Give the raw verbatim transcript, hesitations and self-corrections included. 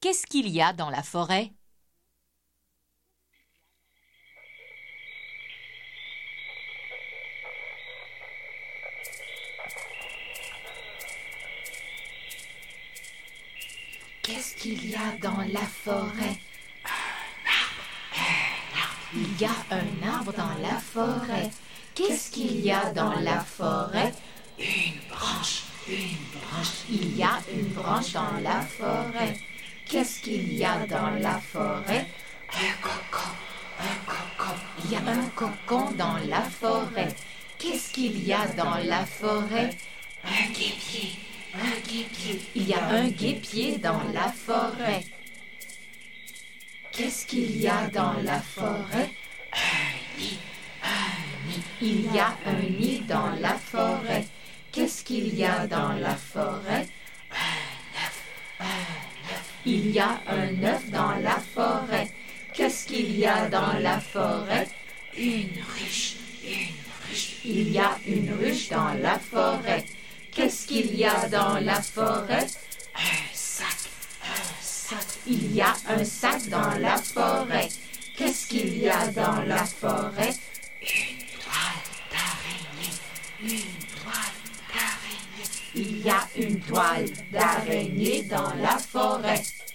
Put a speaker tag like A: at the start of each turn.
A: Qu'est-ce qu'il y a dans la forêt? Qu'est-ce qu'il y a dans la forêt? Il y a un arbre dans la forêt. Qu'est-ce qu'il y a dans la forêt?
B: Une branche, une branche.
A: Il y a une branche dans la forêt. Qu'est-ce qu'il y a dans la forêt?
B: Un cocon, un cocon.
A: Il y a un cocon dans la forêt. Qu'est-ce qu'il y a dans la forêt?
B: Un guépier, un guépier.
A: Il y a un guépier dans la forêt. Qu'est-ce qu'il y a dans la forêt?
B: Un nid, un nid.
A: Il y a un nid dans la forêt. Qu'est-ce qu'il y a dans la forêt?
B: Un œuf, un œuf.
A: Il y a un œuf dans la forêt. Qu'est-ce qu'il y a dans la forêt?
B: Une ruche, une ruche.
A: Il y a une ruche dans la forêt. Qu'est-ce qu'il y a dans la forêt?
B: Un sac, un sac.
A: Il y a un sac dans la forêt. Qu'est-ce qu'il y a dans la forêt?
B: Une toile d'araignée, une toile d'araignée.
A: Il y a une toile d'araignée dans la forêt.